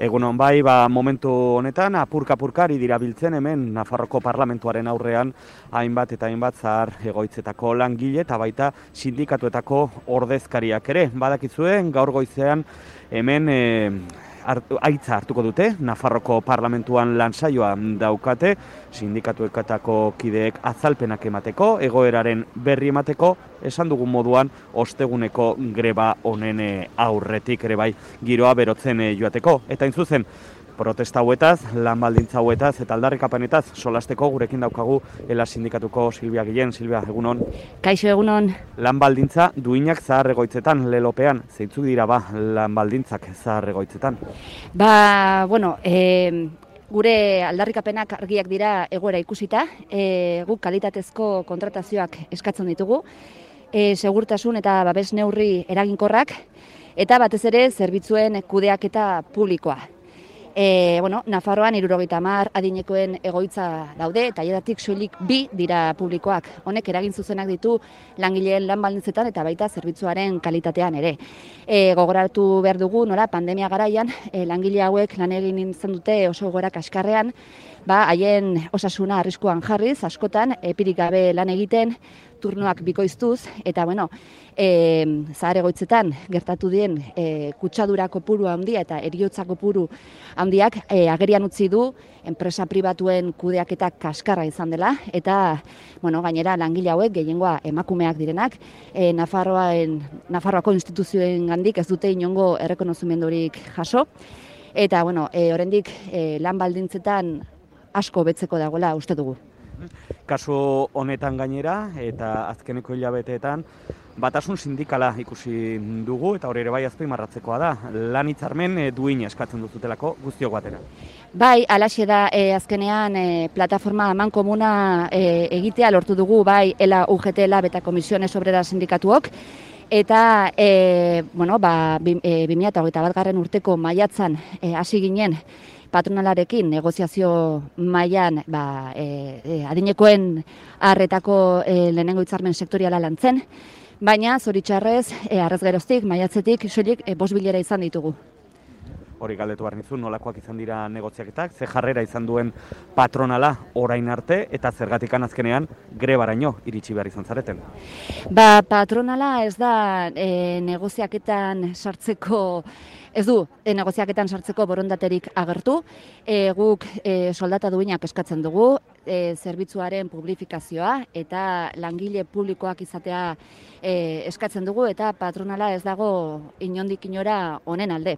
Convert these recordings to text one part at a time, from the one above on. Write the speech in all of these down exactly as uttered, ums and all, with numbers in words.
Egunon bai, ba, momentu honetan apurka-apurkari dira biltzen hemen Nafarroko Parlamentuaren aurrean hainbat eta hainbat zahar egoitzetako langile eta baita sindikatuetako ordezkariak ere. Badakizue, gaur goizean hemen e, hartu, aitza hartuko dute, Nafarroko Parlamentuan lansaioa daukate, sindikatuetako kideek azalpenak emateko, egoeraren berri emateko, esan dugun moduan osteguneko greba honen aurretik ere bai giroa berotzen joateko. Eta in zuzen, protesta hauetaz, lan baldintza hauetaz eta aldarrikapenetaz solasteko gurekin daukagu Ela sindikatuko Silvia Guillen. Silvia, egunon. Kaixo, egunon. Lan baldintza duinak zahar egoitzetan, lelopean, zeintzuk dira ba lan baldintzak zahar egoitzetan? Ba, bueno, e, gure aldarrikapenak argiak dira egoera ikusita, e, guk kalitatezko kontratazioak eskatzen ditugu, e, segurtasun eta babes neurri eraginkorrak, eta batez ere zerbitzuen kudeaketa publikoa. E, bueno, Nafarroan hirurogeita hamar adinekoen egoitza daude, eta haietatik soilik bi dira publikoak. Honek eragin zuzenak ditu langileen lan baldintzetan eta baita zerbitzuaren kalitatean ere. E, gogoratu behar dugu, nola, pandemia garaian, e, langile hauek lan egin izan dute oso egoera kaskarrean, ba, haien osasuna arriskuan jarriz, askotan, epirik gabe lan egiten, turnoak bikoiztuz, eta bueno, e, zahar egoitzetan gertatu dien e, kutsadura kopuru handia eta heriotza kopuru handiak e, agerian utzi du enpresa pribatuen kudeaketak kaskarra izan dela, eta bueno, gainera langile hauek gehiengoa emakumeak direnak, e, Nafarroaen, Nafarroako instituzioen gandik ez dute inongo errekonozimendurik jaso, eta bueno, e, oraindik e, lan baldintzetan asko betzeko dagoela uste dugu. Kasu honetan gainera eta azkeneko hilabeteetan batasun sindikala ikusi dugu eta hori ere bai azpimarratzekoa da. Lan hitzarmen e, duina eskatzen duzutelako guztiok batera. Bai, alaxe da e, azkenean e, plataforma mankomuna e, egitea lortu dugu bai Ela U G T Lab eta Comisiones Obreras sindikatuok. Eta, e, bueno, ba, bi mila hogeita batgarren urteko maiatzan e, hasi ginen patronalarekin negoziazio mailan ba, e, e, adinekoen harretako e, lehenengo hitzarmen sektoriala lantzen, baina zoritxarrez, e, arrez geroztik, maiatzetik, soilik e, bost bilera izan ditugu. Hori galdetu behar nizun, nolakoak izan dira negoziaketak, ze jarrera izan duen patronala orain arte, eta zergatikan azkenean grebaraino iritsi behar izan zareten. Ba, patronala ez da e, negoziaketan sartzeko, ez du, e, negoziaketan sartzeko borondaterik agertu, e, guk e, soldata duinak eskatzen dugu, e, zerbitzuaren publifikazioa eta langile publikoak izatea e, eskatzen dugu, eta patronala ez dago inondik inora honen alde.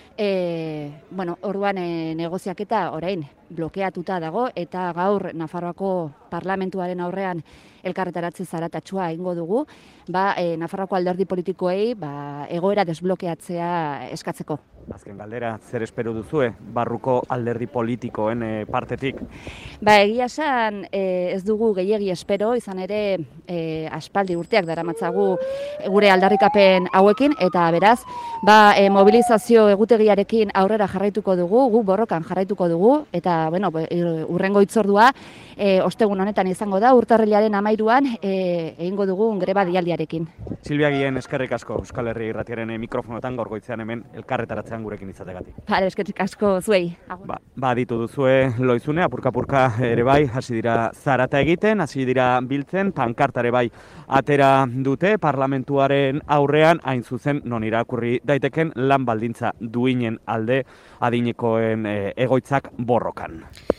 E, bueno, orduan e, negoziaketa orain blokeatuta dago eta gaur Nafarroako Parlamentuaren aurrean elkarretaratze zaratatxua egingo dugu, ba, e, Nafarroako alderdi politikoei ba, egoera desblokeatzea eskatzeko. Azken galdera, zer espero duzue barruko alderdi politikoen e, partetik? Ba, egia esan e, ez dugu gehiegi espero, izan ere e, aspaldi urteak daramatzagu gure aldarrikapen hauekin, eta beraz, ba, e, mobilizazio egutegiarekin aurrera jarraituko dugu, gu borrokan jarraituko dugu, eta bueno, urrengo hitzordua e, ostegun honetan izango da, urtarrilaren amairuan e, egingo dugun greba dialdiarekin. Silvia Guillen, eskerrik asko Euskal Herri Irratiaren mikrofonotan gaur goizean hemen elkarretaratzean gurekin izategatik. Bale, eskerrik asko zuei. Ba, ba ditu duzue loizune, apurka-apurka ere bai, hasi dira zarata egiten, hasi dira biltzen, pankartare bai atera dute Parlamentuaren aurrean, hain zuzen non irakurri daiteken lan baldintza duinen alde adinekoen e, egoitzak borrokan.